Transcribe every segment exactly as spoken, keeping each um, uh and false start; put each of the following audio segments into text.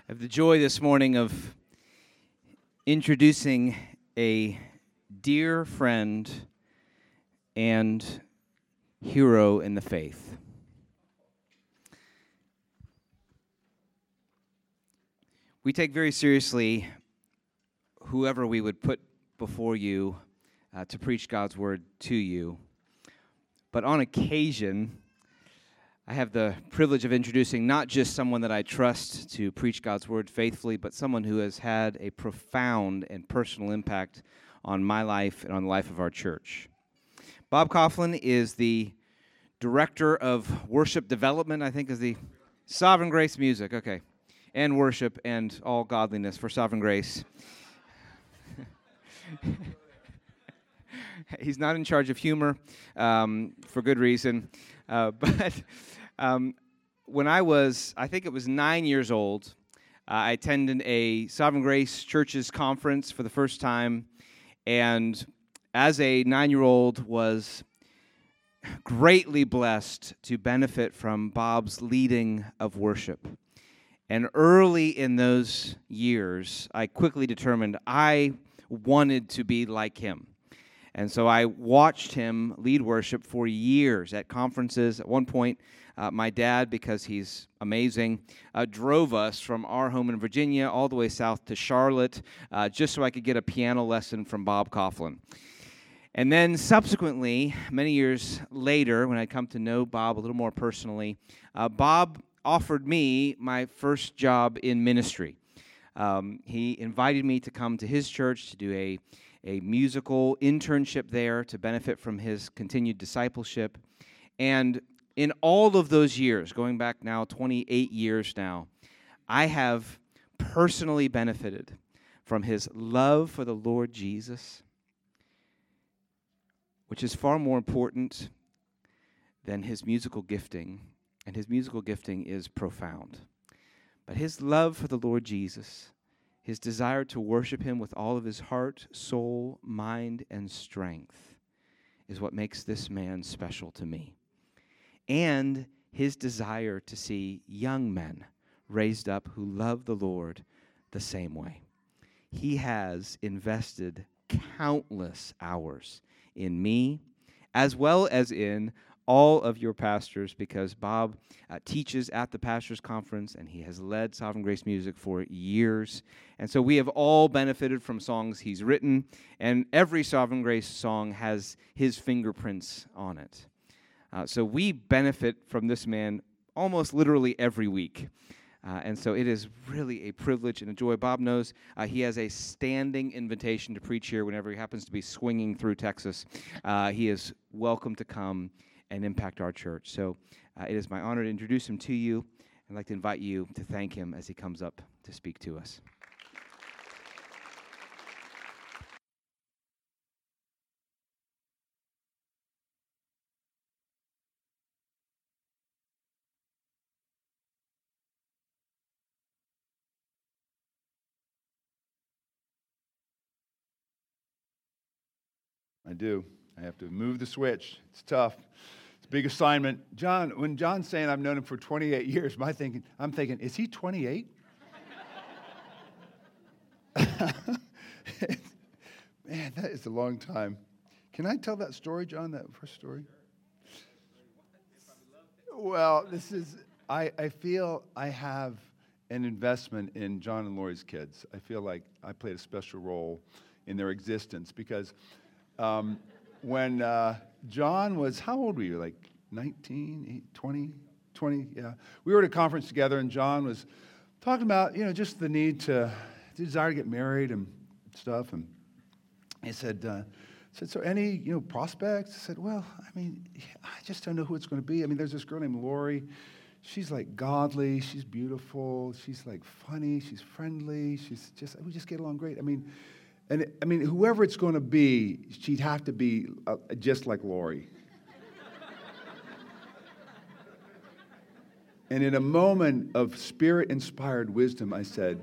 I have the joy this morning of introducing a dear friend and hero in the faith. We take very seriously whoever we would put before you uh, to preach God's word to you. But on occasion, I have the privilege of introducing not just someone that I trust to preach God's word faithfully, but someone who has had a profound and personal impact on my life and on the life of our church. Bob Coughlin is the Director of Worship Development, I think is the Sovereign Grace Music, okay, and worship and all godliness for Sovereign Grace. He's not in charge of humor, um, for good reason, uh, but um, when I was, I think it was nine years old, uh, I attended a Sovereign Grace Churches conference for the first time, and as a nine-year-old was greatly blessed to benefit from Bob's leading of worship. And early in those years, I quickly determined I wanted to be like him. And so I watched him lead worship for years at conferences. At one point, uh, my dad, because he's amazing, uh, drove us from our home in Virginia all the way south to Charlotte uh, just so I could get a piano lesson from Bob Coughlin. And then subsequently, many years later, when I come to know Bob a little more personally, uh, Bob offered me my first job in ministry. Um, he invited me to come to his church to do a a musical internship there to benefit from his continued discipleship. And in all of those years, going back now twenty-eight years now, I have personally benefited from his love for the Lord Jesus, which is far more important than his musical gifting, and his musical gifting is profound. But his love for the Lord Jesus, his desire to worship him with all of his heart, soul, mind, and strength is what makes this man special to me. And his desire to see young men raised up who love the Lord the same way. He has invested countless hours in me, as well as in all of your pastors, because Bob uh, teaches at the Pastors Conference, and he has led Sovereign Grace Music for years. And so we have all benefited from songs he's written, and every Sovereign Grace song has his fingerprints on it. Uh, so we benefit from this man almost literally every week. Uh, and so it is really a privilege and a joy. Bob knows uh, he has a standing invitation to preach here whenever he happens to be swinging through Texas. Uh, he is welcome to come and impact our church. So uh, it is my honor to introduce him to you. I'd like to invite you to thank him as he comes up to speak to us. I do. I have to move the switch. It's tough. It's a big assignment. John, when John's saying I've known him for twenty-eight years, my thinking, I'm thinking, is he twenty-eight? Man, that is a long time. Can I tell that story, John, that first story? Well, this is, I, I feel I have an investment in John and Lori's kids. I feel like I played a special role in their existence because um, when uh, John was, how old were you, like nineteen, twenty, twenty, yeah. We were at a conference together, and John was talking about, you know, just the need to, the desire to get married and stuff, and he said, uh, said, so any, you know, prospects? I said, well, I mean, I just don't know who it's going to be. I mean, there's this girl named Lori. She's like godly. She's beautiful. She's like funny. She's friendly. She's just, we just get along great. I mean, and I mean, whoever it's going to be, she'd have to be uh, just like Lori. And in a moment of spirit-inspired wisdom, I said,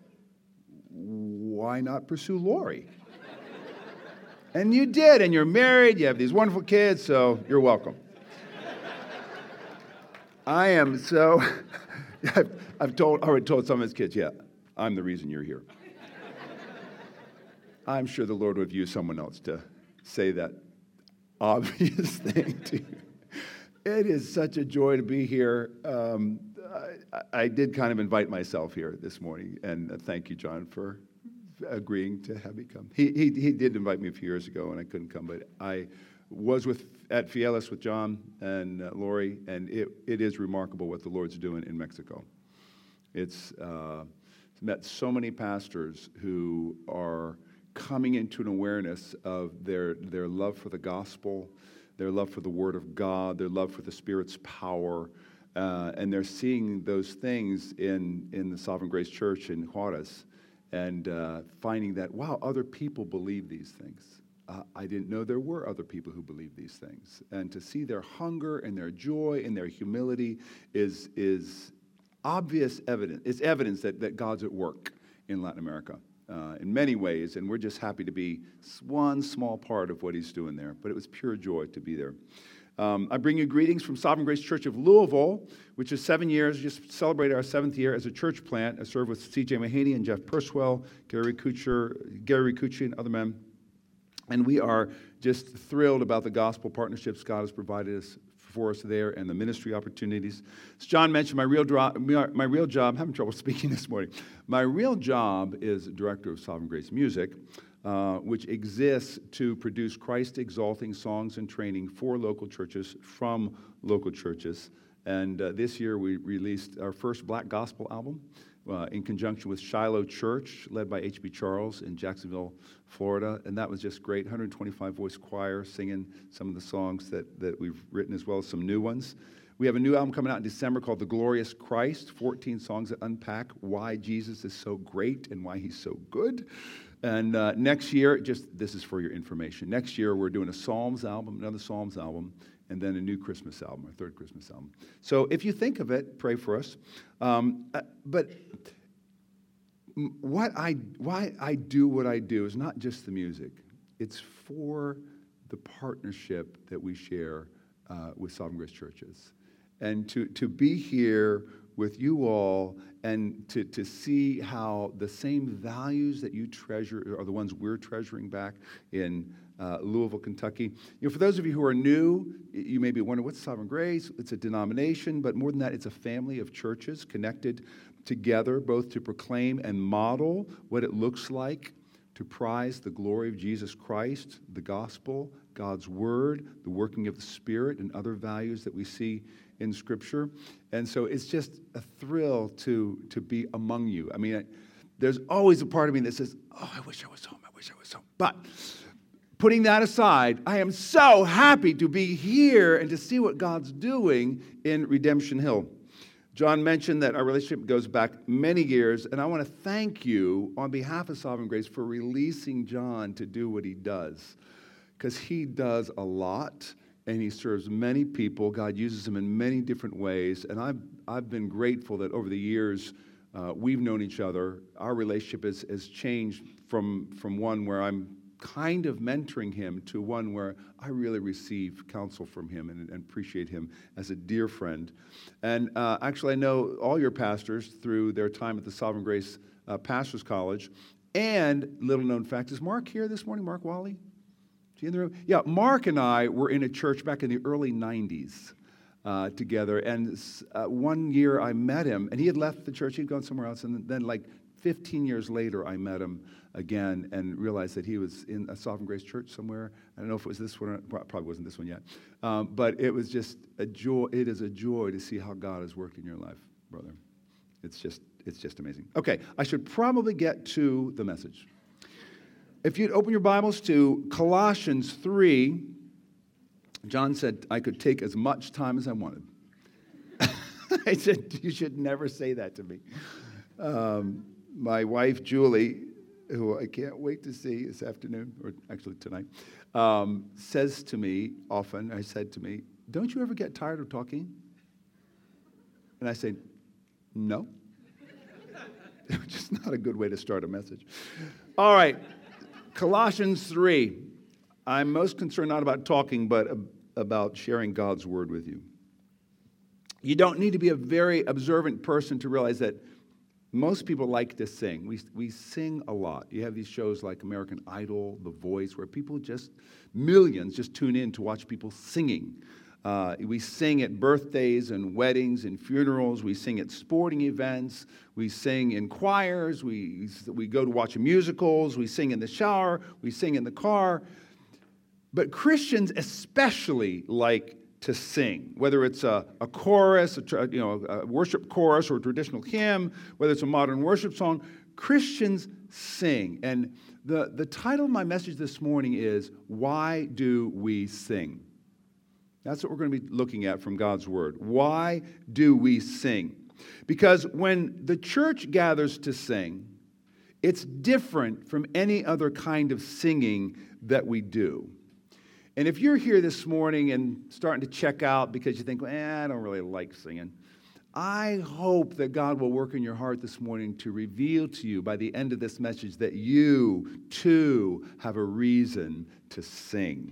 why not pursue Lori? And you did, and you're married, you have these wonderful kids, so you're welcome. I am so, I've, I've told, already told some of his kids, yeah, I'm the reason you're here. I'm sure the Lord would use someone else to say that obvious thing to you. It is such a joy to be here. Um, I, I did kind of invite myself here this morning, and uh, thank you, John, for agreeing to have me come. He, he he did invite me a few years ago, and I couldn't come, but I was with at Fieles with John and uh, Lori, and it, it is remarkable what the Lord's doing in Mexico. It's uh, met so many pastors who are coming into an awareness of their their love for the gospel, their love for the Word of God, their love for the Spirit's power, uh, and they're seeing those things in, in the Sovereign Grace Church in Juarez, and uh, finding that, wow, other people believe these things. Uh, I didn't know there were other people who believe these things. And to see their hunger and their joy and their humility is, is obvious evidence. It's evidence that, that God's at work in Latin America. Uh, in many ways, and we're just happy to be one small part of what he's doing there. But it was pure joy to be there. Um, I bring you greetings from Sovereign Grace Church of Louisville, which is seven years, just celebrated our seventh year as a church plant. I serve with C J Mahaney and Jeff Purswell, Gary Kuchar, Gary Ricucci, and other men. And we are just thrilled about the gospel partnerships God has provided us for us there and the ministry opportunities. As John mentioned, my real, dro- my real job, I'm having trouble speaking this morning. My real job is director of Sovereign Grace Music, uh, which exists to produce Christ-exalting songs and training for local churches from local churches. And uh, this year we released our first black gospel album uh, in conjunction with Shiloh Church, led by H B Charles in Jacksonville, Florida. And that was just great. one hundred twenty-five voice choir singing some of the songs that, that we've written, as well as some new ones. We have a new album coming out in December called The Glorious Christ, fourteen songs that unpack why Jesus is so great and why he's so good. And uh, next year, just this is for your information, next year we're doing a Psalms album, another Psalms album, and then a new Christmas album, our third Christmas album. So if you think of it, pray for us. Um, uh, but what I, why I do what I do is not just the music. It's for the partnership that we share uh, with Sovereign Grace Churches. And to, to be here with you all and to, to see how the same values that you treasure are the ones we're treasuring back in uh, Louisville, Kentucky. You know, for those of you who are new, you may be wondering, what's Sovereign Grace? It's a denomination, but more than that, it's a family of churches connected together, both to proclaim and model what it looks like to prize the glory of Jesus Christ, the gospel, God's word, the working of the Spirit, and other values that we see in Scripture. And so it's just a thrill to, to be among you. I mean, I, there's always a part of me that says, oh, I wish I was home, I wish I was home. But putting that aside, I am so happy to be here and to see what God's doing in Redemption Hill. John mentioned that our relationship goes back many years, and I want to thank you on behalf of Sovereign Grace for releasing John to do what he does, because he does a lot, and he serves many people. God uses him in many different ways, and I've, I've been grateful that over the years uh, we've known each other. Our relationship has, has changed from, from one where I'm kind of mentoring him to one where I really receive counsel from him and, and appreciate him as a dear friend. And uh, actually, I know all your pastors through their time at the Sovereign Grace uh, Pastors College. And little known fact, is Mark here this morning? Mark Wally? Is he in the room? Yeah, Mark and I were in a church back in the early nineties uh, together. And uh, one year I met him, and he had left the church. He'd gone somewhere else. And then like fifteen years later, I met him again and realized that he was in a Sovereign Grace church somewhere. I don't know if it was this one, or probably wasn't this one yet. Um, but it was just a joy. It is a joy to see how God has worked in your life, brother. It's just, it's just amazing. Okay, I should probably get to the message. If you'd open your Bibles to Colossians three, John said I could take as much time as I wanted. I said, you should never say that to me. Um, my wife, Julie, who I can't wait to see this afternoon, or actually tonight, um, says to me often, I said to me, don't you ever get tired of talking? And I say, no. It's just not a good way to start a message. All right, Colossians three. I'm most concerned not about talking, but about sharing God's word with you. You don't need to be a very observant person to realize that most people like to sing. We, we sing a lot. You have these shows like American Idol, The Voice, where people just, millions just tune in to watch people singing. Uh, we sing at birthdays and weddings and funerals. We sing at sporting events. We sing in choirs. We, we go to watch musicals. We sing in the shower. We sing in the car. But Christians especially like to sing, whether it's a, a chorus, a, you know, a worship chorus or a traditional hymn, whether it's a modern worship song. Christians sing. And the, the title of my message this morning is, Why Do We Sing? That's what we're going to be looking at from God's Word. Why do we sing? Because when the church gathers to sing, it's different from any other kind of singing that we do. And if you're here this morning and starting to check out because you think, eh, I don't really like singing, I hope that God will work in your heart this morning to reveal to you by the end of this message that you, too, have a reason to sing.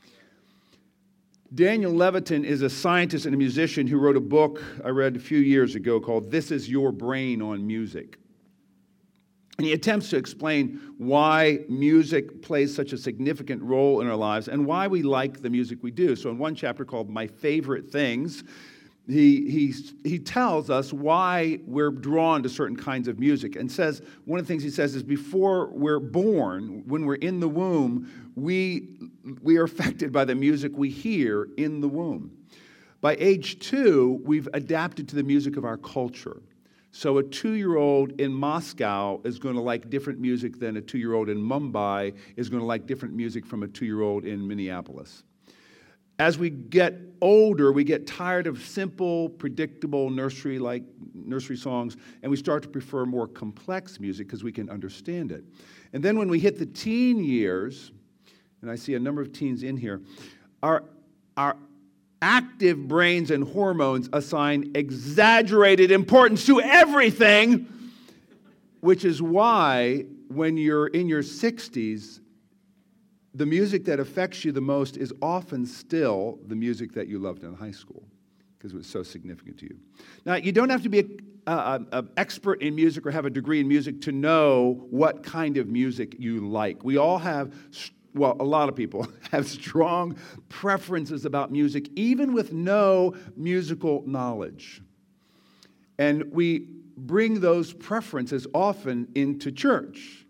Daniel Levitin is a scientist and a musician who wrote a book I read a few years ago called This Is Your Brain on Music. And he attempts to explain why music plays such a significant role in our lives and why we like the music we do. So in one chapter called My Favorite Things, he, he, he tells us why we're drawn to certain kinds of music and says, one of the things he says is before we're born, when we're in the womb, we, we are affected by the music we hear in the womb. By age two, we've adapted to the music of our culture. So a two-year-old in Moscow is going to like different music than a two-year-old in Mumbai is going to like different music from a two-year-old in Minneapolis. As we get older, we get tired of simple, predictable nursery-like nursery songs, and we start to prefer more complex music because we can understand it. And then when we hit the teen years, and I see a number of teens in here, our our active brains and hormones assign exaggerated importance to everything, which is why when you're in your sixties, the music that affects you the most is often still the music that you loved in high school because it was so significant to you. Now, you don't have to be an expert in music or have a degree in music to know what kind of music you like. We all have Well, a lot of people have strong preferences about music, even with no musical knowledge. And we bring those preferences often into church.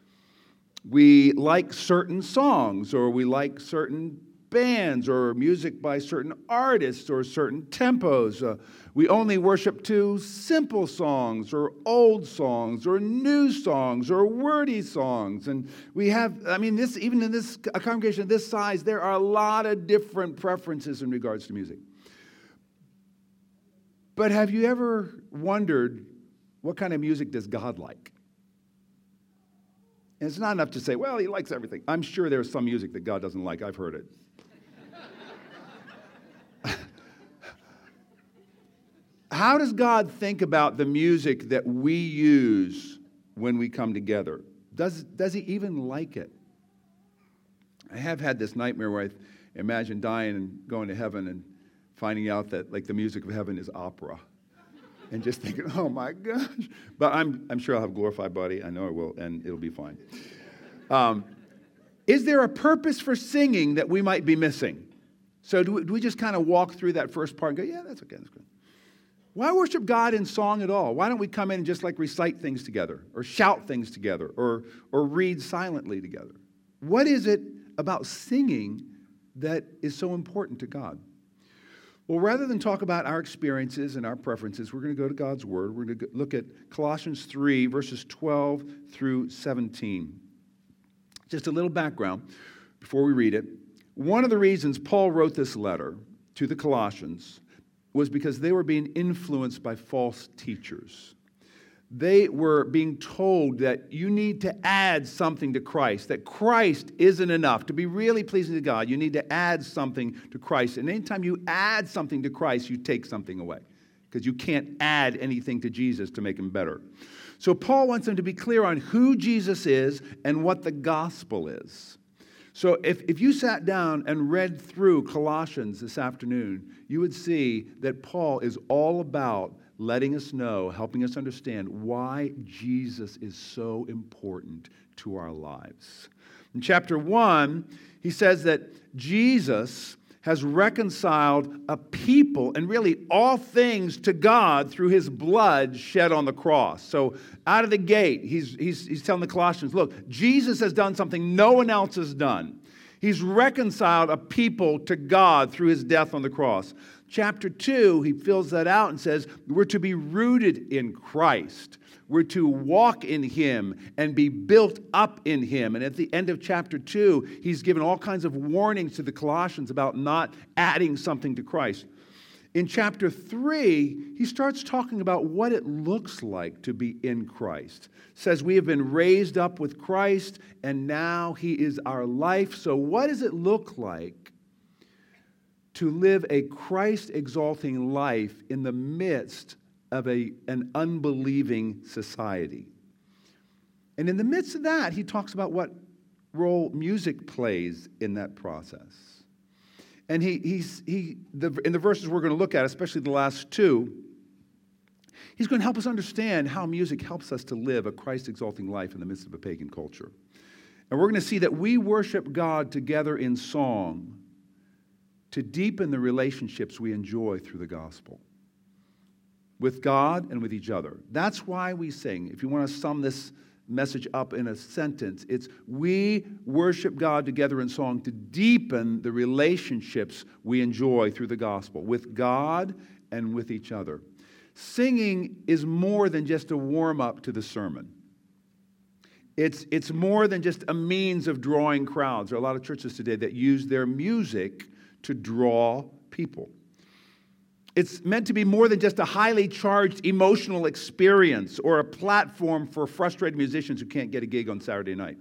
We like certain songs, or we like certain bands, or music by certain artists, or certain tempos. Uh, we only worship to simple songs, or old songs, or new songs, or wordy songs. And we have, I mean, this even in this a congregation of this size, there are a lot of different preferences in regards to music. But have you ever wondered what kind of music does God like? And it's not enough to say, well, he likes everything. I'm sure there's some music that God doesn't like. I've heard it. How does God think about the music that we use when we come together? Does, does he even like it? I have had this nightmare where I imagine dying and going to heaven and finding out that like the music of heaven is opera. And just thinking, oh my gosh. But I'm, I'm sure I'll have a glorified body. I know I will, and it'll be fine. Um, is there a purpose for singing that we might be missing? So do we, do we just kind of walk through that first part and go, yeah, that's okay, that's good. Why worship God in song at all? Why don't we come in and just like recite things together or shout things together or, or read silently together? What is it about singing that is so important to God? Well, rather than talk about our experiences and our preferences, we're going to go to God's Word. We're going to look at Colossians three, verses twelve through seventeen. Just a little background before we read it. One of the reasons Paul wrote this letter to the Colossians was because they were being influenced by false teachers. They were being told that you need to add something to Christ, that Christ isn't enough. To be really pleasing to God, you need to add something to Christ. And anytime you add something to Christ, you take something away, because you can't add anything to Jesus to make him better. So Paul wants them to be clear on who Jesus is and what the gospel is. So if, if you sat down and read through Colossians this afternoon, you would see that Paul is all about letting us know, helping us understand why Jesus is so important to our lives. In chapter one, he says that Jesus has reconciled a people and really all things to God through his blood shed on the cross. So out of the gate, he's, he's, he's telling the Colossians, look, Jesus has done something no one else has done. He's reconciled a people to God through his death on the cross. Chapter two, he fills that out and says, we're to be rooted in Christ. We're to walk in him and be built up in him. And at the end of chapter two, he's given all kinds of warnings to the Colossians about not adding something to Christ. In chapter three, he starts talking about what it looks like to be in Christ. Says we have been raised up with Christ, and now he is our life. So what does it look like to live a Christ-exalting life in the midst of a, an unbelieving society? And in the midst of that, he talks about what role music plays in that process. And he, he's, he, the, in the verses we're going to look at, especially the last two, he's going to help us understand how music helps us to live a Christ-exalting life in the midst of a pagan culture. And we're going to see that we worship God together in song to deepen the relationships we enjoy through the gospel with God and with each other. That's why we sing. If you want to sum this message up in a sentence, it's we worship God together in song to deepen the relationships we enjoy through the gospel with God and with each other. Singing is more than just a warm-up to the sermon. It's, it's more than just a means of drawing crowds. There are a lot of churches today that use their music to draw people. It's meant to be more than just a highly charged emotional experience or a platform for frustrated musicians who can't get a gig on Saturday night.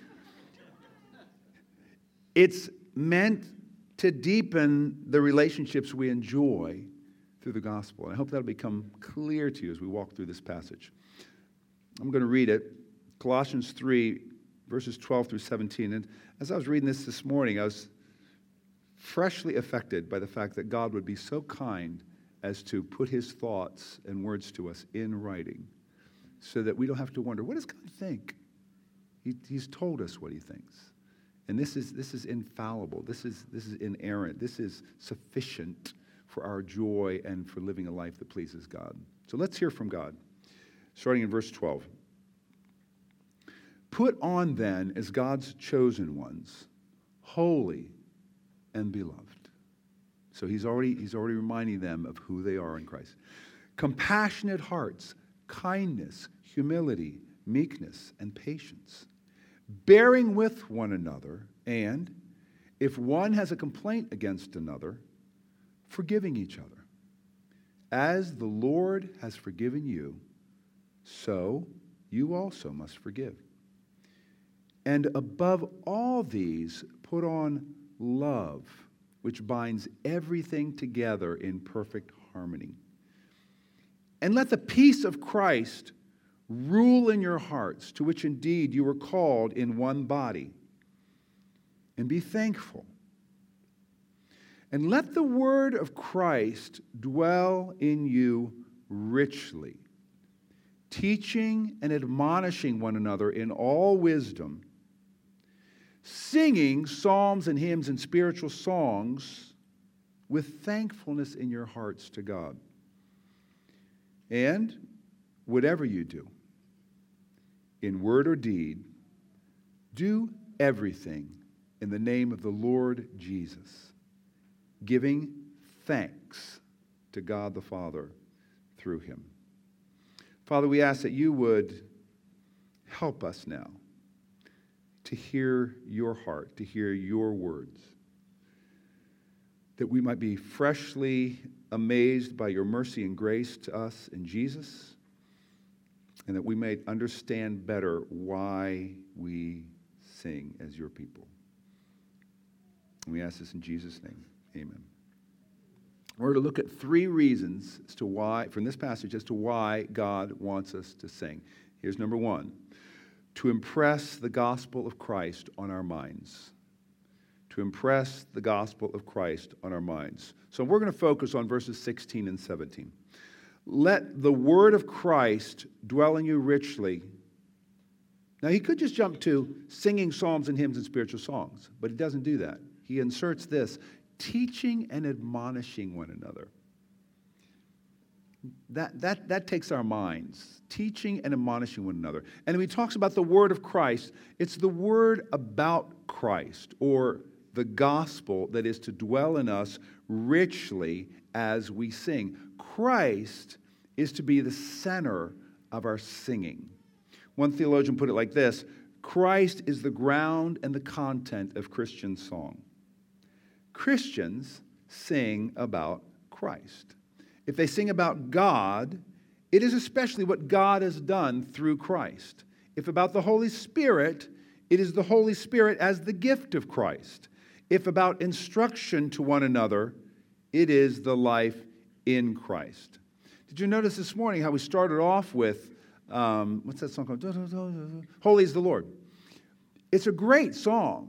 It's meant to deepen the relationships we enjoy through the gospel. And I hope that'll become clear to you as we walk through this passage. I'm going to read it, Colossians three, verses twelve through seventeen. And as I was reading this this morning, I was freshly affected by the fact that God would be so kind as to put his thoughts and words to us in writing so that we don't have to wonder, what does God think? He, he's told us what he thinks. And this is, this is infallible. This is, this is inerrant. This is sufficient for our joy and for living a life that pleases God. So let's hear from God, starting in verse twelve. Put on then as God's chosen ones, holy and beloved. So he's already, he's already reminding them of who they are in Christ. Compassionate hearts, kindness, humility, meekness, and patience. Bearing with one another, and if one has a complaint against another, forgiving each other. As the Lord has forgiven you, so you also must forgive. And above all these, put on love, which binds everything together in perfect harmony. And let the peace of Christ rule in your hearts, to which indeed you were called in one body. And be thankful. And let the word of Christ dwell in you richly, teaching and admonishing one another in all wisdom, singing psalms and hymns and spiritual songs with thankfulness in your hearts to God. And whatever you do, in word or deed, do everything in the name of the Lord Jesus, giving thanks to God the Father through him. Father, we ask that you would help us now to hear your heart, to hear your words, that we might be freshly amazed by your mercy and grace to us in Jesus, and that we may understand better why we sing as your people. And we ask this in Jesus' name. Amen. We're to look at three reasons as to why, from this passage, as to why God wants us to sing. Here's number one: to impress the gospel of Christ on our minds. to impress the gospel of Christ on our minds. So we're going to focus on verses sixteen and seventeen. Let the word of Christ dwell in you richly. Now, he could just jump to singing psalms and hymns and spiritual songs, but he doesn't do that. He inserts this, teaching and admonishing one another. That, that, that takes our minds, teaching and admonishing one another. And when he talks about the word of Christ, it's the word about Christ, or the gospel that is to dwell in us richly as we sing. Christ is to be the center of our singing. One theologian put it like this: Christ is the ground and the content of Christian song. Christians sing about Christ. If they sing about God, it is especially what God has done through Christ. If about the Holy Spirit, it is the Holy Spirit as the gift of Christ. If about instruction to one another, it is the life in Christ. Did you notice this morning how we started off with, um, what's that song called? Holy is the Lord. It's a great song.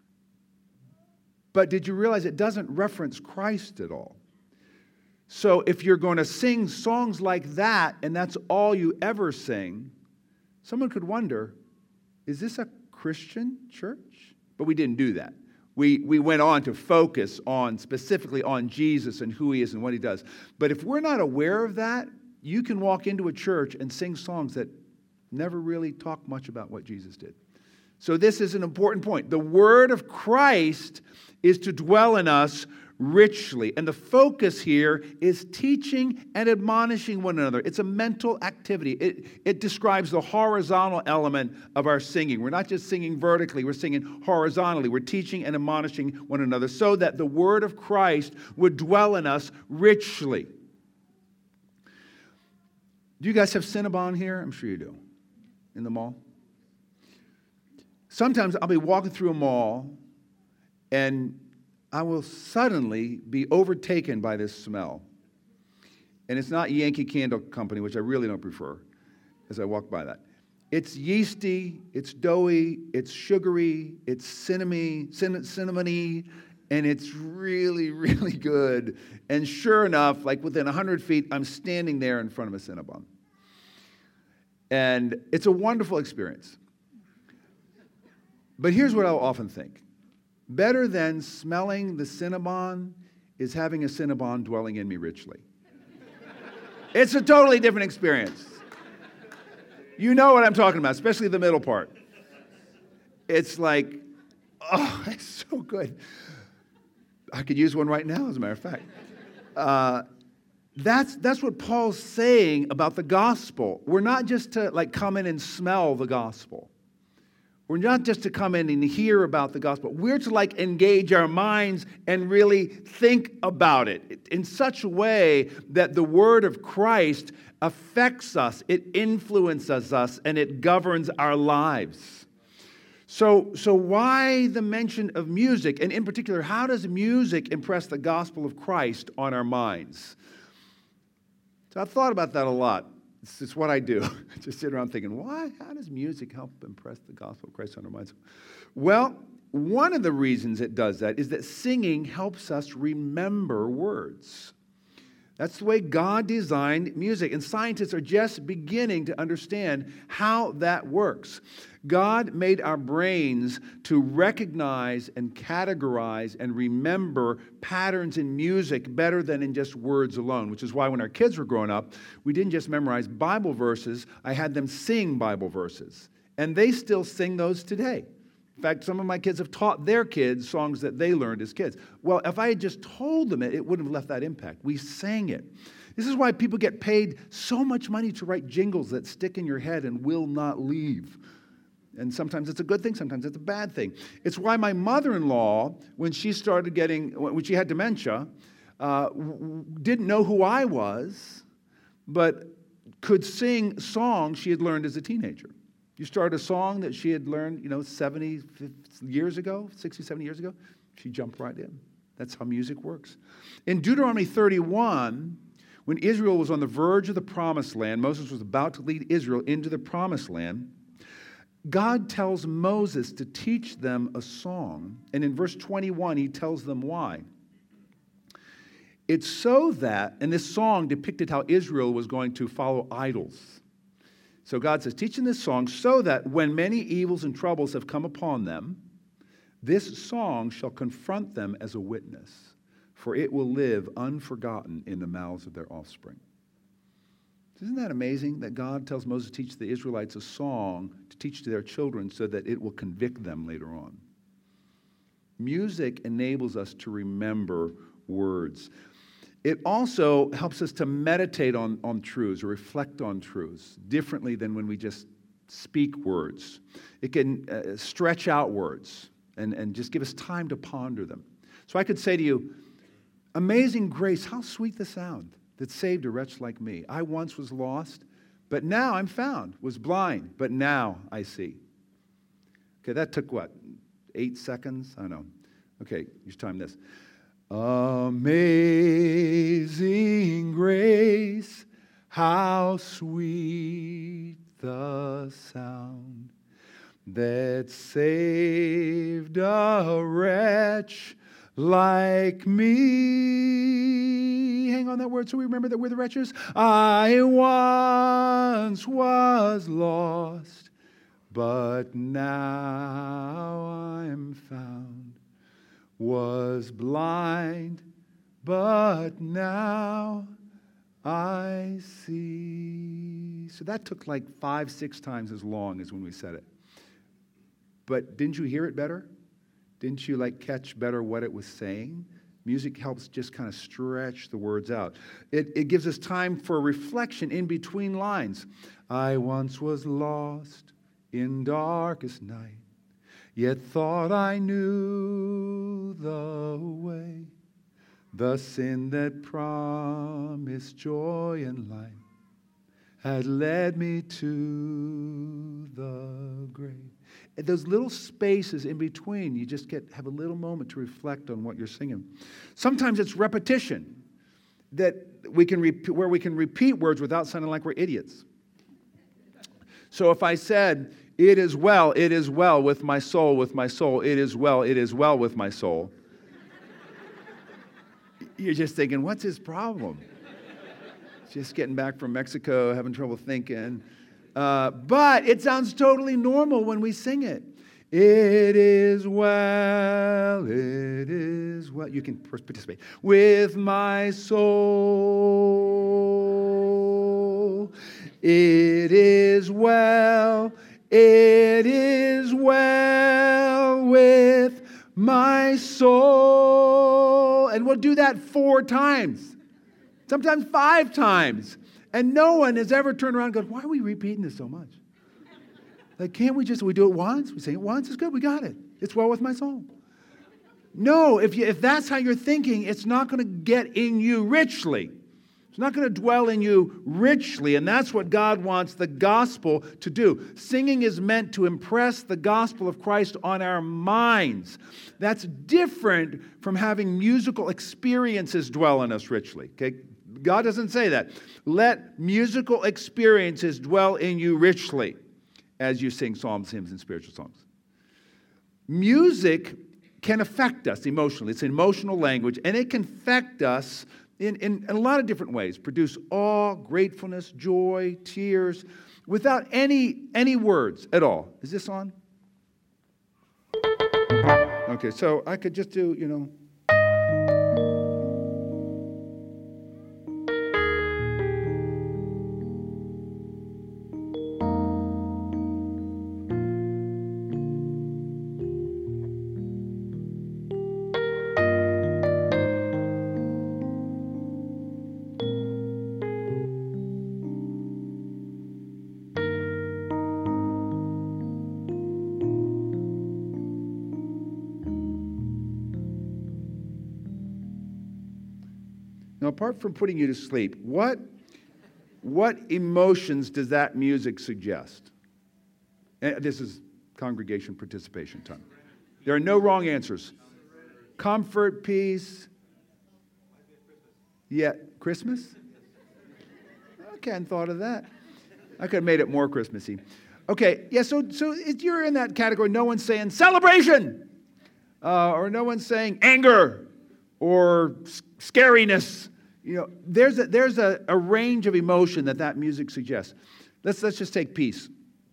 But did you realize it doesn't reference Christ at all? So if you're going to sing songs like that, and that's all you ever sing, someone could wonder, is this a Christian church? But we didn't do that. We, we went on to focus on specifically on Jesus and who he is and what he does. But if we're not aware of that, you can walk into a church and sing songs that never really talk much about what Jesus did. So this is an important point. The word of Christ is to dwell in us richly. And the focus here is teaching and admonishing one another. It's a mental activity. It, it describes the horizontal element of our singing. We're not just singing vertically, we're singing horizontally. We're teaching and admonishing one another so that the word of Christ would dwell in us richly. Do you guys have Cinnabon here? I'm sure you do. In the mall? Sometimes I'll be walking through a mall and I will suddenly be overtaken by this smell. And it's not Yankee Candle Company, which I really don't prefer, as I walk by that. It's yeasty, it's doughy, it's sugary, it's cinnamony, cin- cinnamony, and it's really, really good. And sure enough, like within one hundred feet, I'm standing there in front of a Cinnabon. And it's a wonderful experience. But here's what I'll often think. Better than smelling the Cinnabon is having a Cinnabon dwelling in me richly. It's a totally different experience. You know what I'm talking about, especially the middle part. It's like, oh, it's so good. I could use one right now, as a matter of fact. Uh, that's, that's what Paul's saying about the gospel. We're not just to like come in and smell the gospel. We're not just to come in and hear about the gospel. We're to like engage our minds and really think about it in such a way that the word of Christ affects us, it influences us, and it governs our lives. So, so why the mention of music? And in particular, how does music impress the gospel of Christ on our minds? So I've thought about that a lot. It's, it's what I do. I just sit around thinking, why? How does music help impress the gospel of Christ on our minds? Well, one of the reasons it does that is that singing helps us remember words. That's the way God designed music. And scientists are just beginning to understand how that works. God made our brains to recognize and categorize and remember patterns in music better than in just words alone, which is why when our kids were growing up, we didn't just memorize Bible verses. I had them sing Bible verses. And they still sing those today. In fact, some of my kids have taught their kids songs that they learned as kids. Well, if I had just told them it, it wouldn't have left that impact. We sang it. This is why people get paid so much money to write jingles that stick in your head and will not leave. And sometimes it's a good thing, sometimes it's a bad thing. It's why my mother-in-law, when she started getting, when she had dementia, uh, w- didn't know who I was, but could sing songs she had learned as a teenager. You start a song that she had learned, you know, seventy years ago, sixty, seventy years ago, she jumped right in. That's how music works. In Deuteronomy thirty-one, when Israel was on the verge of the promised land, Moses was about to lead Israel into the promised land, God tells Moses to teach them a song. And in verse twenty-one, he tells them why. It's so that, and this song depicted how Israel was going to follow idols. So God says, teach them this song so that when many evils and troubles have come upon them, this song shall confront them as a witness, for it will live unforgotten in the mouths of their offspring. Isn't that amazing that God tells Moses to teach the Israelites a song to teach to their children so that it will convict them later on? Music enables us to remember words. It also helps us to meditate on, on truths or reflect on truths differently than when we just speak words. It can uh, stretch out words and, and just give us time to ponder them. So I could say to you, amazing grace, how sweet the sound that saved a wretch like me. I once was lost, but now I'm found, was blind, but now I see. Okay, that took what, eight seconds? I don't know. Okay, you should time this. Amazing grace, how sweet the sound that saved a wretch like me. Hang on that word so we remember that we're the wretches. I once was lost, but now I'm found. Was blind, but now I see. So that took like five, six times as long as when we said it. But didn't you hear it better? Didn't you like catch better what it was saying? Music helps just kind of stretch the words out. It, it gives us time for reflection in between lines. I once was lost in darkest night, yet thought I knew the way. The sin that promised joy and light had led me to the grave. And those little spaces in between, you just get have a little moment to reflect on what you're singing. Sometimes it's repetition that we can rep- where we can repeat words without sounding like we're idiots. So if I said, it is well, it is well with my soul, with my soul, it is well, it is well with my soul. You're just thinking, what's his problem? Just getting back from Mexico, having trouble thinking. Uh, but it sounds totally normal when we sing it. It is well, it is well. You can participate. With my soul, it is well, it is well with my soul. And we'll do that four times, sometimes five times. And no one has ever turned around and gone, why are we repeating this so much? Like, can't we just, we do it once? We say it once, it's good, we got it. It's well with my soul. No, if, you, if that's how you're thinking, it's not going to get in you richly. It's not going to dwell in you richly, and that's what God wants the gospel to do. Singing is meant to impress the gospel of Christ on our minds. That's different from having musical experiences dwell in us richly. Okay? God doesn't say that. Let musical experiences dwell in you richly as you sing psalms, hymns, and spiritual songs. Music can affect us emotionally. It's emotional language, and it can affect us in, in, in a lot of different ways. Produce awe, gratefulness, joy, tears, without any, any words at all. Is this on? Okay, so I could just do, you know... Now, apart from putting you to sleep, what, what emotions does that music suggest? And this is congregation participation time. There are no wrong answers. Comfort, peace. Yeah, Christmas? Okay, I hadn't thought of that. I could have made it more Christmassy. Okay, yeah, so, so if you're in that category, no one's saying celebration, uh, or no one's saying anger, or s- scariness. You know, there's a, there's a, a range of emotion that that music suggests. Let's, let's just take peace.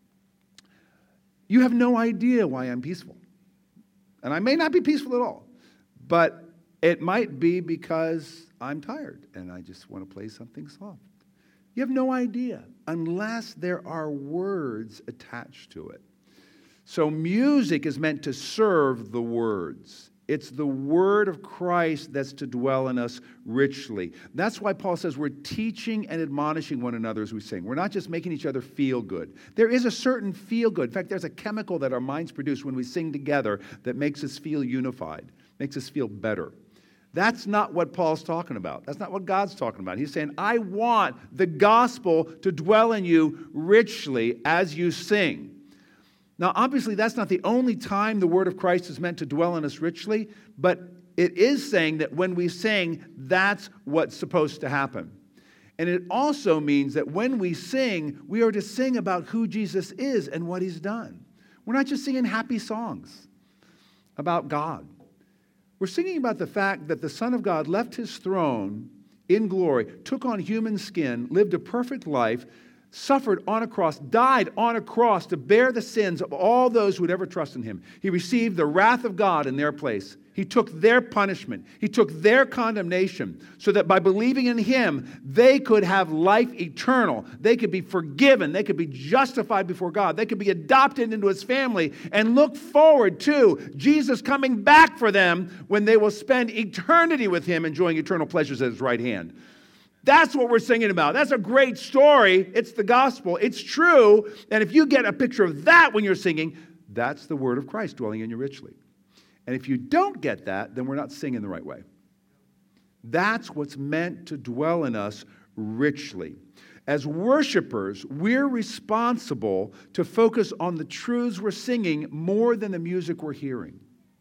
You have no idea why I'm peaceful. And I may not be peaceful at all, but it might be because I'm tired and I just want to play something soft. You have no idea unless there are words attached to it. So music is meant to serve the words. It's the word of Christ that's to dwell in us richly. That's why Paul says we're teaching and admonishing one another as we sing. We're not just making each other feel good. There is a certain feel good. In fact, there's a chemical that our minds produce when we sing together that makes us feel unified, makes us feel better. That's not what Paul's talking about. That's not what God's talking about. He's saying, I want the gospel to dwell in you richly as you sing. Now, obviously, that's not the only time the word of Christ is meant to dwell in us richly, but it is saying that when we sing, that's what's supposed to happen. And it also means that when we sing, we are to sing about who Jesus is and what he's done. We're not just singing happy songs about God. We're singing about the fact that the Son of God left his throne in glory, took on human skin, lived a perfect life, suffered on a cross, died on a cross to bear the sins of all those who would ever trust in him. He received the wrath of God in their place. He took their punishment. He took their condemnation so that by believing in him, they could have life eternal. They could be forgiven. They could be justified before God. They could be adopted into his family and look forward to Jesus coming back for them when they will spend eternity with him enjoying eternal pleasures at his right hand. That's what we're singing about. That's a great story. It's the gospel. It's true. And if you get a picture of that when you're singing, that's the word of Christ dwelling in you richly. And if you don't get that, then we're not singing the right way. That's what's meant to dwell in us richly. As worshipers, we're responsible to focus on the truths we're singing more than the music we're hearing.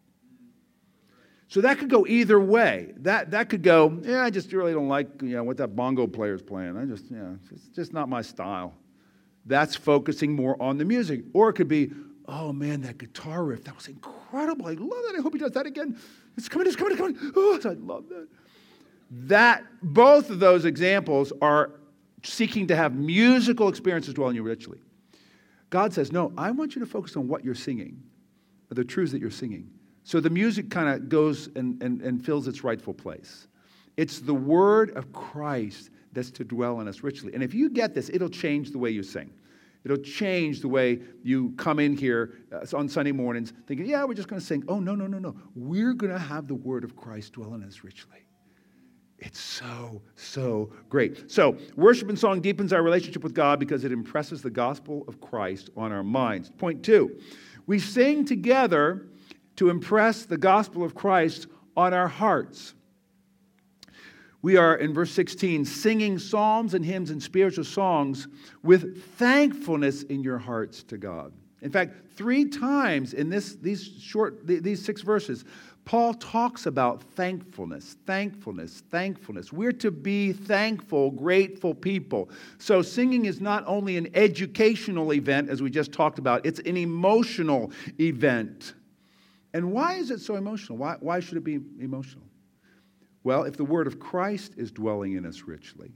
So that could go either way. That that could go, yeah, I just really don't like, you know, what that bongo player's playing. I just, you know, it's just not my style. That's focusing more on the music. Or it could be, oh man, that guitar riff, that was incredible. I love that. I hope he does that again. It's coming, it's coming, it's coming. Oh, I love that. That, both of those examples are seeking to have musical experiences dwell in you richly. God says, no, I want you to focus on what you're singing, the truths that you're singing. So the music kind of goes and, and, and fills its rightful place. It's the word of Christ that's to dwell in us richly. And if you get this, it'll change the way you sing. It'll change the way you come in here uh, on Sunday mornings thinking, yeah, we're just going to sing. Oh, no, no, no, no. We're going to have the word of Christ dwell in us richly. It's so, so great. So worship and song deepens our relationship with God because it impresses the gospel of Christ on our minds. Point two, we sing together to impress the gospel of Christ on our hearts. We are, in verse sixteen, singing psalms and hymns and spiritual songs with thankfulness in your hearts to God. In fact, three times in this, these short, these six verses, Paul talks about thankfulness, thankfulness, thankfulness. We're to be thankful, grateful people. So singing is not only an educational event, as we just talked about, it's an emotional event. And why is it so emotional? Why, why should it be emotional? Well, if the word of Christ is dwelling in us richly,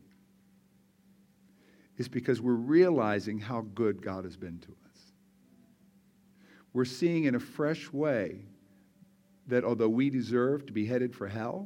it's because we're realizing how good God has been to us. We're seeing in a fresh way that although we deserve to be headed for hell,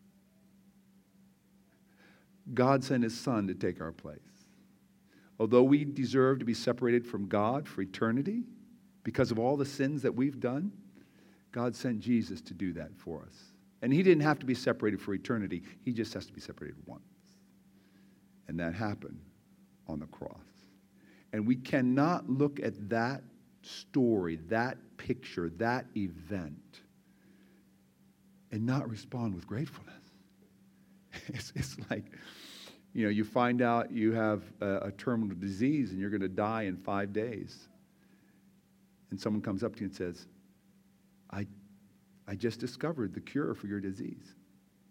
God sent his Son to take our place. Although we deserve to be separated from God for eternity because of all the sins that we've done, God sent Jesus to do that for us. And he didn't have to be separated for eternity. He just has to be separated once. And that happened on the cross. And we cannot look at that story, that picture, that event, and not respond with gratefulness. It's, it's like, you know, you find out you have a, a terminal disease and you're going to die in five days. And someone comes up to you and says, I, I just discovered the cure for your disease.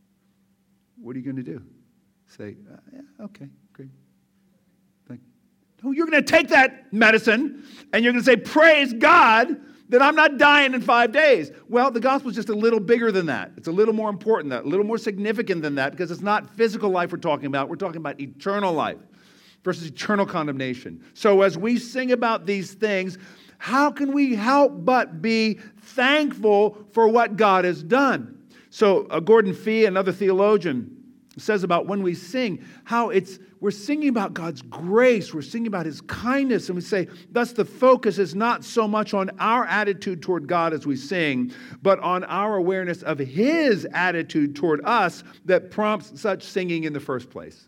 What are you going to do? Say, uh, yeah, okay, great. Like, No, you're going to take that medicine and you're going to say, praise God that I'm not dying in five days. Well, the gospel is just a little bigger than that. It's a little more important than that, a little more significant than that, because it's not physical life we're talking about. We're talking about eternal life versus eternal condemnation. So as we sing about these things, how can we help but be thankful for what God has done? So uh, Gordon Fee, another theologian, says about when we sing, how it's we're singing about God's grace, we're singing about His kindness, and we say, thus the focus is not so much on our attitude toward God as we sing, but on our awareness of His attitude toward us that prompts such singing in the first place.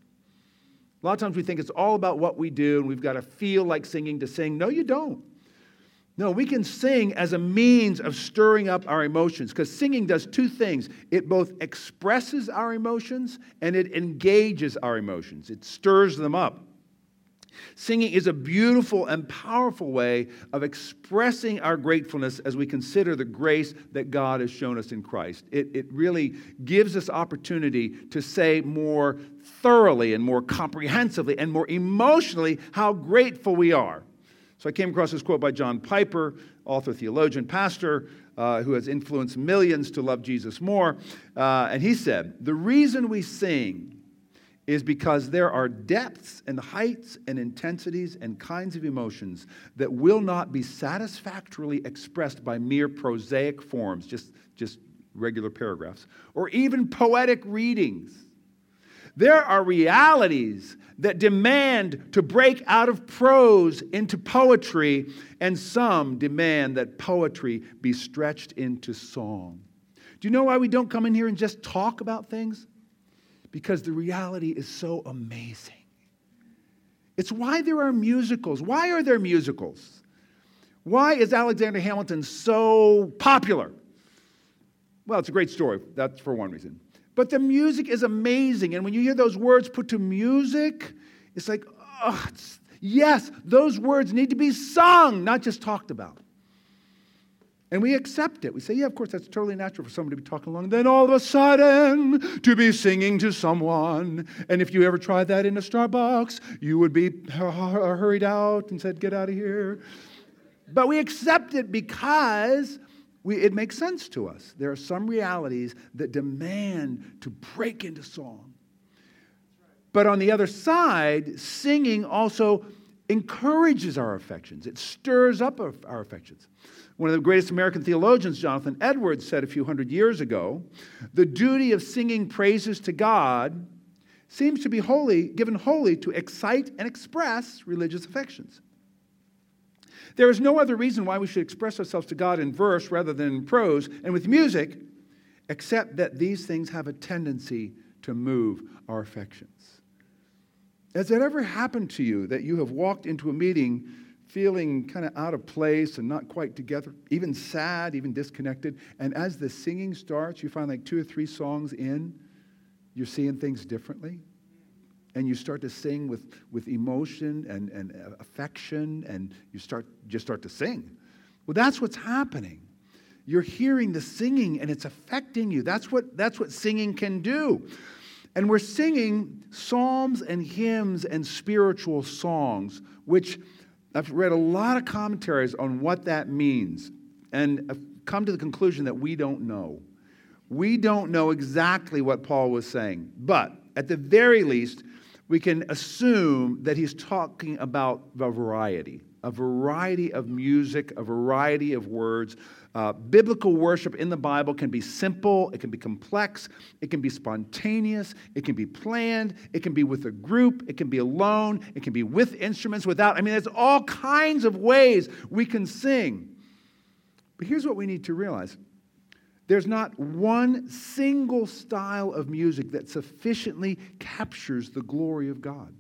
A lot of times we think it's all about what we do, and we've got to feel like singing to sing. No, you don't. No, we can sing as a means of stirring up our emotions, because singing does two things. It both expresses our emotions and it engages our emotions. It stirs them up. Singing is a beautiful and powerful way of expressing our gratefulness as we consider the grace that God has shown us in Christ. It, it really gives us opportunity to say more thoroughly and more comprehensively and more emotionally how grateful we are. So I came across this quote by John Piper, author, theologian, pastor, uh, who has influenced millions to love Jesus more. Uh, and he said, the reason we sing is because there are depths and heights and intensities and kinds of emotions that will not be satisfactorily expressed by mere prosaic forms, just, just regular paragraphs, or even poetic readings. There are realities that demand to break out of prose into poetry, and some demand that poetry be stretched into song. Do you know why we don't come in here and just talk about things? Because the reality is so amazing. It's why there are musicals. Why are there musicals? Why is Alexander Hamilton so popular? Well, it's a great story. That's for one reason. But the music is amazing. And when you hear those words put to music, it's like, oh, it's, yes, those words need to be sung, not just talked about. And we accept it. We say, yeah, of course, that's totally natural for somebody to be talking along. Then all of a sudden, to be singing to someone. And if you ever tried that in a Starbucks, you would be hurried out and said, get out of here. But we accept it because we, it makes sense to us. There are some realities that demand to break into song. But on the other side, singing also encourages our affections. It stirs up our, our affections. One of the greatest American theologians, Jonathan Edwards, said a few hundred years ago, the duty of singing praises to God seems to be wholly, given wholly to excite and express religious affections. There is no other reason why we should express ourselves to God in verse rather than in prose and with music, except that these things have a tendency to move our affections. Has it ever happened to you that you have walked into a meeting feeling kind of out of place and not quite together, even sad, even disconnected, and as the singing starts, you find like two or three songs in, you're seeing things differently? And you start to sing with, with emotion and, and affection, and you start just start to sing. Well, that's what's happening. You're hearing the singing, and it's affecting you. That's what, that's what singing can do. And we're singing psalms and hymns and spiritual songs, which I've read a lot of commentaries on what that means, and I've come to the conclusion that we don't know. We don't know exactly what Paul was saying, but at the very least, we can assume that he's talking about a variety, a variety of music, a variety of words. Uh, biblical worship in the Bible can be simple, it can be complex, it can be spontaneous, it can be planned, it can be with a group, it can be alone, it can be with instruments, without. I mean, there's all kinds of ways we can sing. But here's what we need to realize. There's not one single style of music that sufficiently captures the glory of God.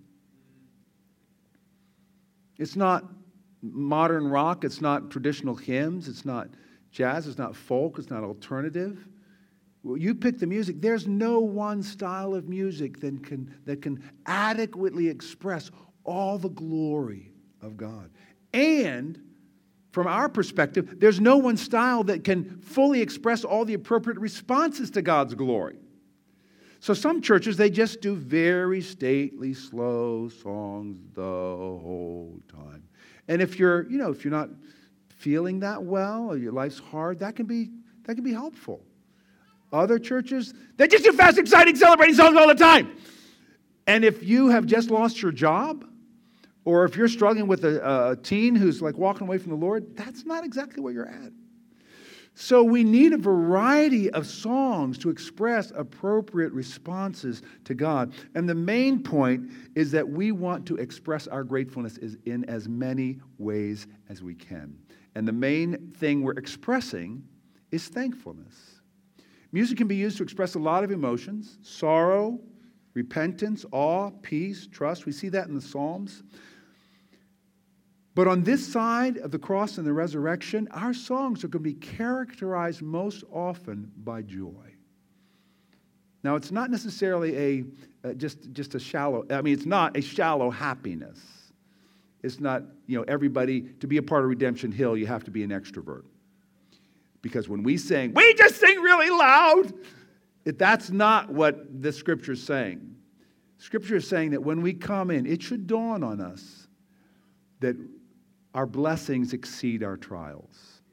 It's not modern rock, it's not traditional hymns, it's not jazz, it's not folk, it's not alternative. Well, you pick the music. There's no one style of music that can, that can adequately express all the glory of God. And from our perspective, there's no one style that can fully express all the appropriate responses to God's glory. So some churches, they just do very stately, slow songs the whole time. And if you're, you know, if you're not feeling that well or your life's hard, that can be that can be helpful. Other churches, they just do fast, exciting, celebrating songs all the time. And if you have just lost your job, or if you're struggling with a, a teen who's like walking away from the Lord, that's not exactly where you're at. So we need a variety of songs to express appropriate responses to God. And the main point is that we want to express our gratefulness in as many ways as we can. And the main thing we're expressing is thankfulness. Music can be used to express a lot of emotions: sorrow, repentance, awe, peace, trust. We see that in the Psalms. But on this side of the cross and the resurrection, our songs are going to be characterized most often by joy. Now, it's not necessarily a uh, just, just a shallow, I mean, it's not a shallow happiness. It's not, you know, everybody, to be a part of Redemption Hill, you have to be an extrovert. Because when we sing, we just sing really loud. It, that's not what the Scripture is saying. Scripture is saying that when we come in, it should dawn on us that our blessings exceed our trials.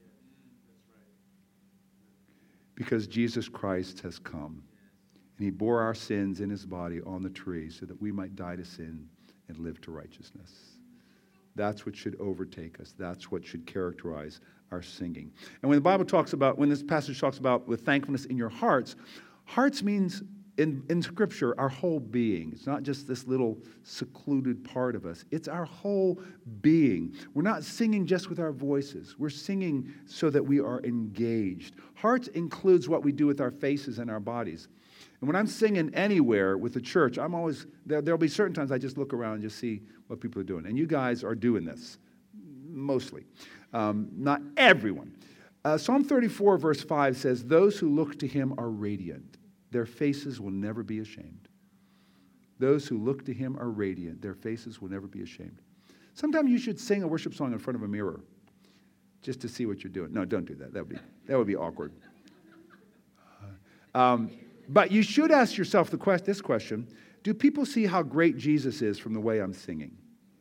Because Jesus Christ has come. And he bore our sins in his body on the tree so that we might die to sin and live to righteousness. That's what should overtake us. That's what should characterize our singing. And when the Bible talks about, when this passage talks about with thankfulness in your hearts, hearts means in, in Scripture our whole being. It's not just this little secluded part of us. It's our whole being. We're not singing just with our voices. We're singing so that we are engaged. Hearts includes what we do with our faces and our bodies. And when I'm singing anywhere with the church, I'm always, there, there'll be certain times I just look around and just see what people are doing. And you guys are doing this, mostly. Um, not everyone. Uh, Psalm thirty-four, verse five says, "Those who look to him are radiant. Their faces will never be ashamed." Those who look to him are radiant. Their faces will never be ashamed. Sometimes you should sing a worship song in front of a mirror just to see what you're doing. No, don't do that. That would be, that would be awkward. Um, but you should ask yourself the quest, this question: do people see how great Jesus is from the way I'm singing?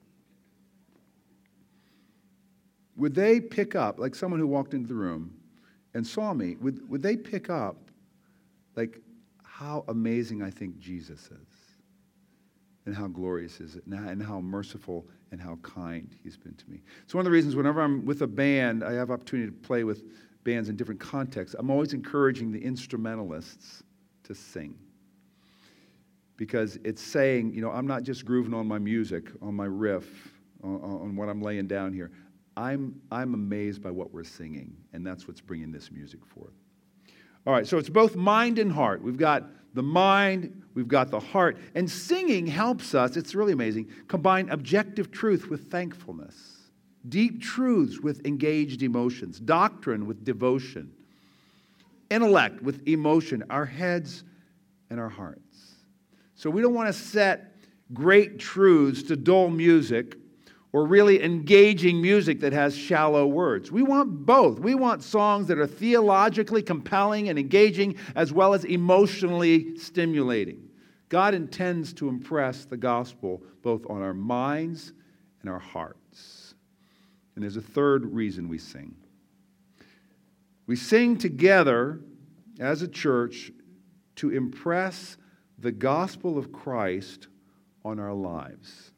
Would they pick up, like someone who walked into the room and saw me, would, would they pick up, like, how amazing I think Jesus is, and how glorious is it, and how merciful and how kind he's been to me? It's one of the reasons whenever I'm with a band, I have opportunity to play with bands in different contexts. I'm always encouraging the instrumentalists to sing, because it's saying, you know, I'm not just grooving on my music, on my riff, on, on what I'm laying down here. I'm, I'm amazed by what we're singing, and that's what's bringing this music forth. All right, so it's both mind and heart. We've got the mind, we've got the heart, and singing helps us, it's really amazing, combine objective truth with thankfulness, deep truths with engaged emotions, doctrine with devotion, intellect with emotion, our heads and our hearts. So we don't want to set great truths to dull music or really engaging music that has shallow words. We want both. We want songs that are theologically compelling and engaging, as well as emotionally stimulating. God intends to impress the gospel both on our minds and our hearts. And there's a third reason we sing. We sing together as a church to impress the gospel of Christ on our lives.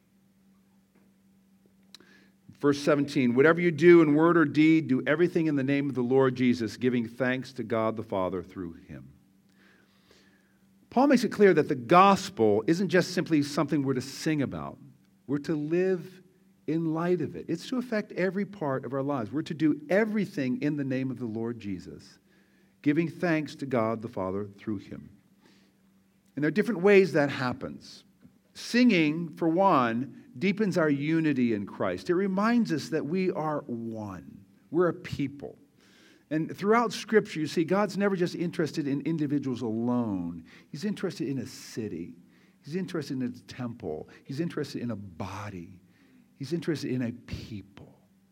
Verse seventeen, "Whatever you do in word or deed, do everything in the name of the Lord Jesus, giving thanks to God the Father through him." Paul makes it clear that the gospel isn't just simply something we're to sing about. We're to live in light of it. It's to affect every part of our lives. We're to do everything in the name of the Lord Jesus, giving thanks to God the Father through him. And there are different ways that happens. Singing, for one, deepens our unity in Christ. It reminds us that we are one. We're a people. And throughout Scripture, you see, God's never just interested in individuals alone. He's interested in a city. He's interested in a temple. He's interested in a body. He's interested in a people.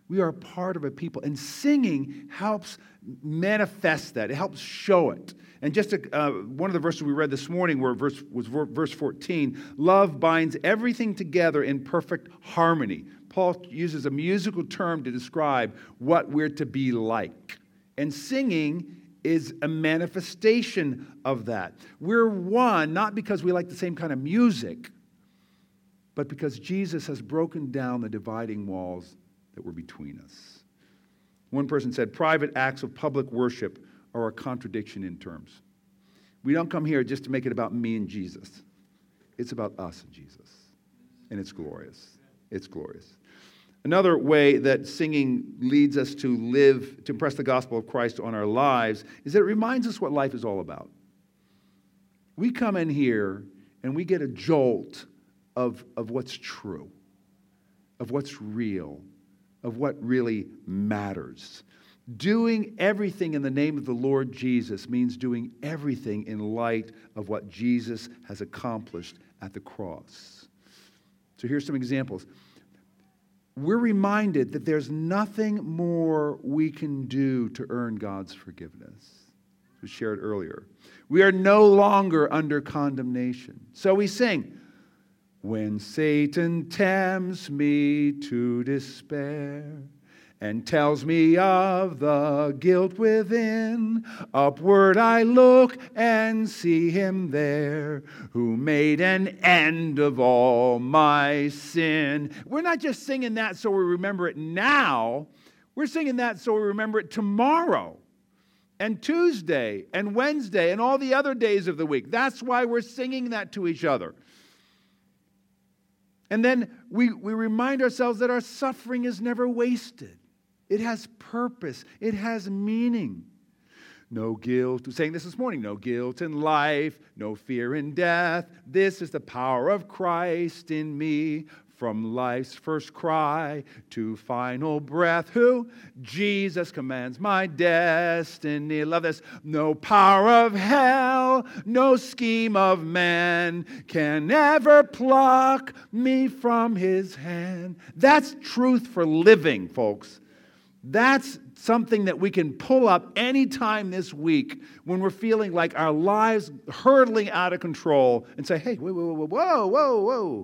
We are a part of a people. And singing helps manifest that. It helps show it. And just to, uh, one of the verses we read this morning where verse, was verse fourteen, love binds everything together in perfect harmony. Paul uses a musical term to describe what we're to be like. And singing is a manifestation of that. We're one, not because we like the same kind of music, but because Jesus has broken down the dividing walls that were between us. One person said, private acts of public worship are a contradiction in terms. We don't come here just to make it about me and Jesus. It's about us and Jesus. And it's glorious. It's glorious. Another way that singing leads us to live, to impress the gospel of Christ on our lives, is that it reminds us what life is all about. We come in here and we get a jolt of, of what's true, of what's real, of what really matters. Doing everything in the name of the Lord Jesus means doing everything in light of what Jesus has accomplished at the cross. So here's some examples. We're reminded that there's nothing more we can do to earn God's forgiveness. As we shared earlier. We are no longer under condemnation. So we sing, when Satan tempts me to despair and tells me of the guilt within, upward I look and see him there, who made an end of all my sin. We're not just singing that so we remember it now. We're singing that so we remember it tomorrow and Tuesday and Wednesday and all the other days of the week. That's why we're singing that to each other. And then we, we remind ourselves that our suffering is never wasted. It has purpose. It has meaning. No guilt. We're saying this this morning. No guilt in life. No fear in death. This is the power of Christ in me. From life's first cry to final breath. Who? Jesus commands my destiny. Love this. No power of hell, no scheme of man can ever pluck me from his hand. That's truth for living, folks. That's something that we can pull up anytime this week when we're feeling like our lives hurtling out of control and say, hey, whoa, whoa, whoa, whoa, whoa, whoa.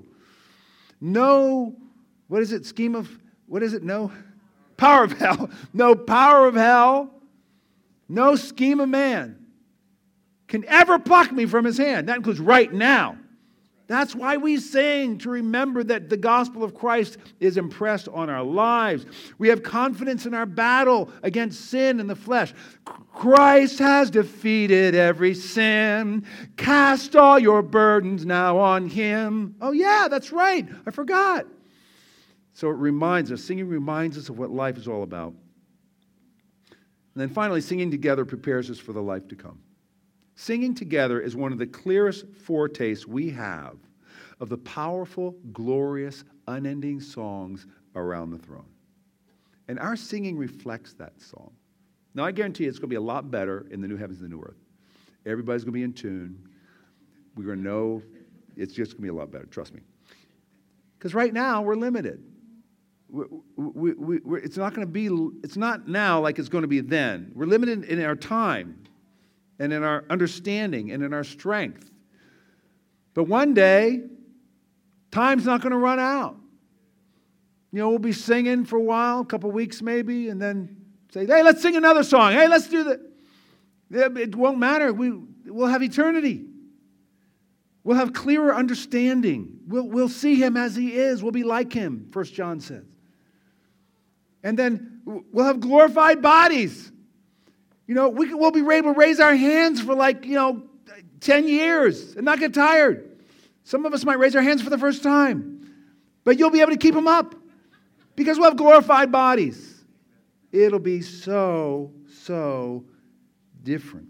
No, what is it, scheme of, what is it, no? Power of hell. No power of hell, no scheme of man can ever pluck me from his hand. That includes right now. That's why we sing, to remember that the gospel of Christ is impressed on our lives. We have confidence in our battle against sin and the flesh. Christ has defeated every sin. Cast all your burdens now on him. Oh yeah, that's right. I forgot. So it reminds us, singing reminds us of what life is all about. And then finally, singing together prepares us for the life to come. Singing together is one of the clearest foretastes we have of the powerful, glorious, unending songs around the throne. And our singing reflects that song. Now, I guarantee you it's going to be a lot better in the new heavens and the new earth. Everybody's going to be in tune. We're going to know it's just going to be a lot better, trust me. Because right now, we're limited. We, we, we, we're, it's not going to be, it's not now like it's going to be then. We're limited in our time and in our understanding and in our strength. But one day, time's not going to run out. You know, we'll be singing for a while, a couple weeks maybe, and then say, hey, let's sing another song. Hey, let's do that. It won't matter. We, we'll have eternity. We'll have clearer understanding. We'll, we'll see him as he is. We'll be like him, First John says. And then we'll have glorified bodies. You know, we, we'll be able to raise our hands for like, you know, ten years and not get tired. Some of us might raise our hands for the first time. But you'll be able to keep them up because we'll have glorified bodies. It'll be so, so different.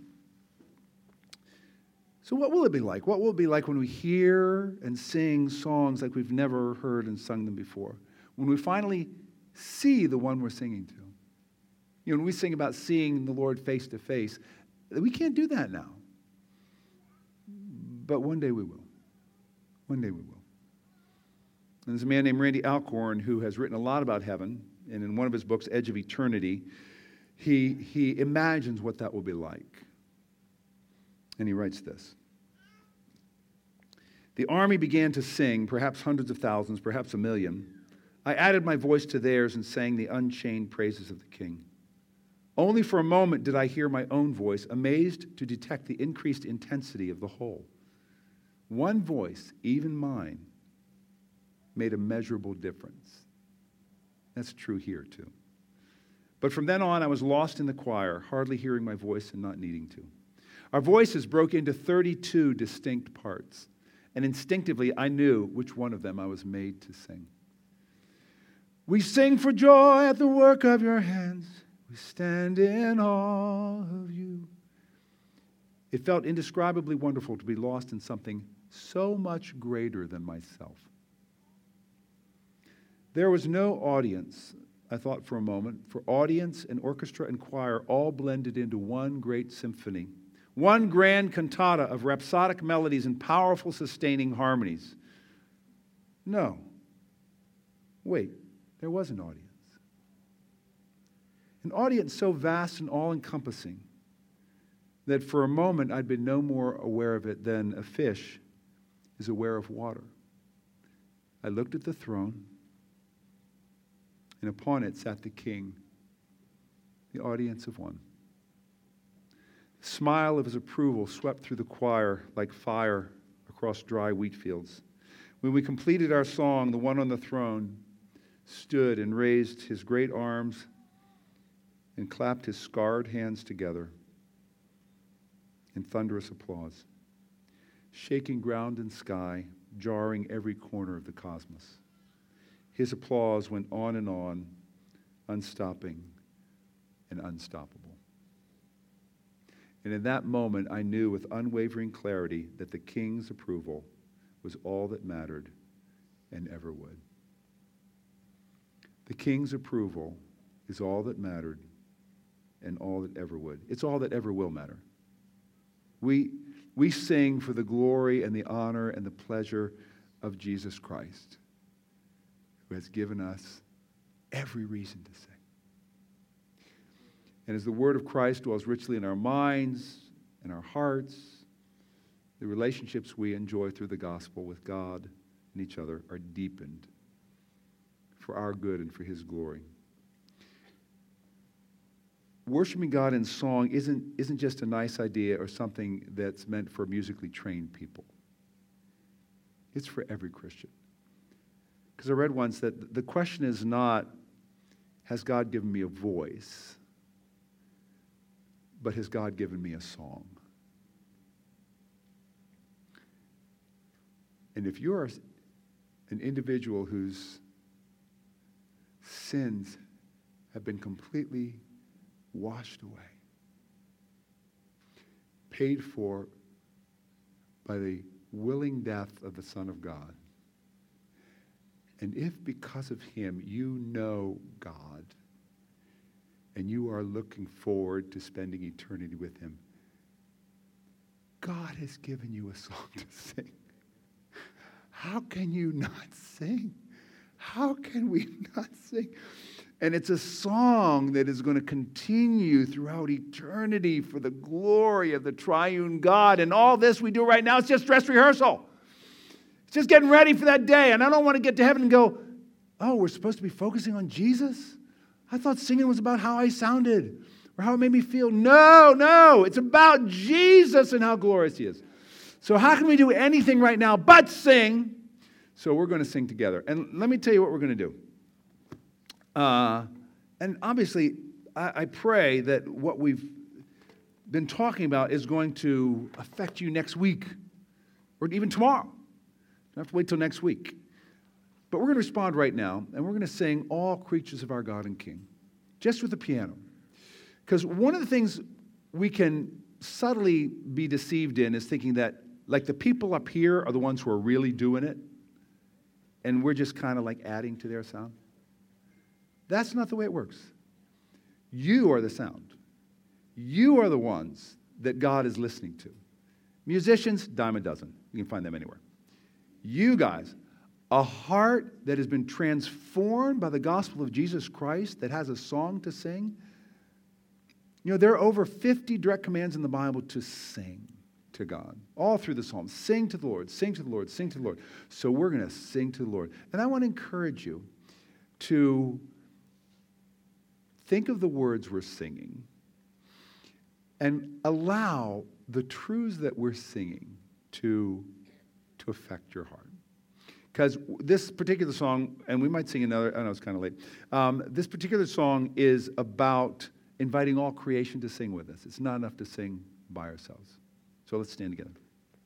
So what will it be like? What will it be like when we hear and sing songs like we've never heard and sung them before? When we finally see the one we're singing to? You know, when we sing about seeing the Lord face to face, we can't do that now. But one day we will. One day we will. And there's a man named Randy Alcorn who has written a lot about heaven. And in one of his books, Edge of Eternity, he, he imagines what that will be like. And he writes this. The army began to sing, perhaps hundreds of thousands, perhaps a million. I added my voice to theirs and sang the unchained praises of the king. Only for a moment did I hear my own voice, amazed to detect the increased intensity of the whole. One voice, even mine, made a measurable difference. That's true here, too. But from then on, I was lost in the choir, hardly hearing my voice and not needing to. Our voices broke into thirty-two distinct parts, and instinctively I knew which one of them I was made to sing. We sing for joy at the work of your hands. We stand in awe of you. It felt indescribably wonderful to be lost in something so much greater than myself. There was no audience, I thought for a moment, for audience and orchestra and choir all blended into one great symphony, one grand cantata of rhapsodic melodies and powerful sustaining harmonies. No. Wait, there was an audience. An audience so vast and all-encompassing that for a moment I'd been no more aware of it than a fish is aware of water. I looked at the throne, and upon it sat the king, the audience of one. The smile of his approval swept through the choir like fire across dry wheat fields. When we completed our song, the one on the throne stood and raised his great arms and clapped his scarred hands together in thunderous applause, shaking ground and sky, jarring every corner of the cosmos. His applause went on and on, unstopping and unstoppable. And in that moment, I knew with unwavering clarity that the king's approval was all that mattered and ever would. The king's approval is all that mattered and all that ever would. It's all that ever will matter. We, we sing for the glory and the honor and the pleasure of Jesus Christ, who has given us every reason to sing. And as the word of Christ dwells richly in our minds and our hearts, the relationships we enjoy through the gospel with God and each other are deepened for our good and for his glory. Worshiping God in song isn't, isn't just a nice idea or something that's meant for musically trained people. It's for every Christian. Because I read once that the question is not, has God given me a voice? But has God given me a song? And if you're an individual whose sins have been completely washed away, paid for by the willing death of the Son of God, and if because of him you know God and you are looking forward to spending eternity with him, God has given you a song to sing. How can you not sing? How can we not sing? And it's a song that is going to continue throughout eternity for the glory of the triune God. And all this we do right now is just dress rehearsal. It's just getting ready for that day. And I don't want to get to heaven and go, oh, we're supposed to be focusing on Jesus? I thought singing was about how I sounded or how it made me feel. No, no, it's about Jesus and how glorious he is. So how can we do anything right now but sing? So we're going to sing together. And let me tell you what we're going to do. Uh, and obviously, I, I pray that what we've been talking about is going to affect you next week or even tomorrow. You don't have to wait till next week. But we're going to respond right now, and we're going to sing All Creatures of Our God and King, just with the piano. Because one of the things we can subtly be deceived in is thinking that, like, the people up here are the ones who are really doing it, and we're just kind of like adding to their sound. That's not the way it works. You are the sound. You are the ones that God is listening to. Musicians, dime a dozen. You can find them anywhere. You guys a heart that has been transformed by the gospel of Jesus Christ, that has a song to sing. You know, there are over fifty direct commands in the Bible to sing to God, all through the Psalms. Sing to the Lord, sing to the Lord, sing to the Lord. So we're going to sing to the Lord. And I want to encourage you to think of the words we're singing and allow the truths that we're singing to, to affect your heart. Because this particular song, and we might sing another, I know it's kind of late. Um, this particular song is about inviting all creation to sing with us. It's not enough to sing by ourselves. So let's stand together.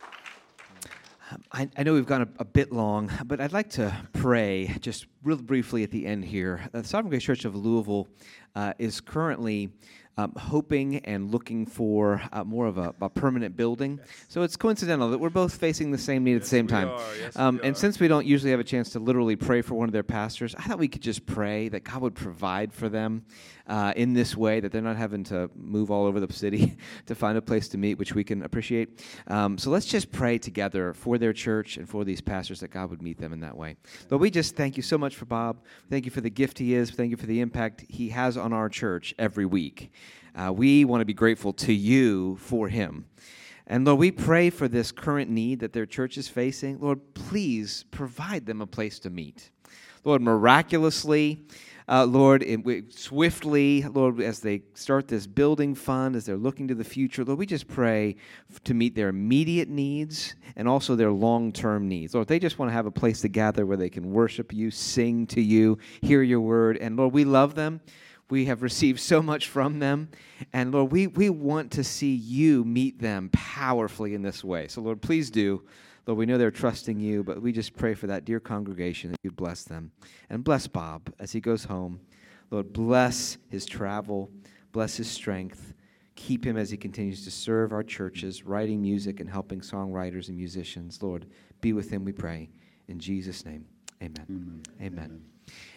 Um, I, I know we've gone a, a bit long, but I'd like to pray just real briefly at the end here. The Sovereign Grace Church of Louisville uh, is currently Um, hoping and looking for uh, more of a, a permanent building. Yes. So it's coincidental that we're both facing the same need yes, at the same time. Yes, um, and since we don't usually have a chance to literally pray for one of their pastors, I thought we could just pray that God would provide for them uh, in this way, that they're not having to move all over the city to find a place to meet, which we can appreciate. Um, so let's just pray together for their church and for these pastors, that God would meet them in that way. Lord, we just thank you so much for Bob. Thank you for the gift he is. Thank you for the impact he has on our church every week. Uh, we want to be grateful to you for him. And Lord, we pray for this current need that their church is facing. Lord, please provide them a place to meet. Lord, miraculously, uh, Lord, it, we, swiftly, Lord, as they start this building fund, as they're looking to the future, Lord, we just pray f- to meet their immediate needs and also their long-term needs. Lord, they just want to have a place to gather where they can worship you, sing to you, hear your word. And Lord, we love them. We have received so much from them. And Lord, we, we want to see you meet them powerfully in this way. So Lord, please do. Lord, we know they're trusting you, but we just pray for that dear congregation that you bless them. And bless Bob as he goes home. Lord, bless his travel. Bless his strength. Keep him as he continues to serve our churches, writing music and helping songwriters and musicians. Lord, be with him, we pray. In Jesus' name, amen. Amen. Amen. Amen.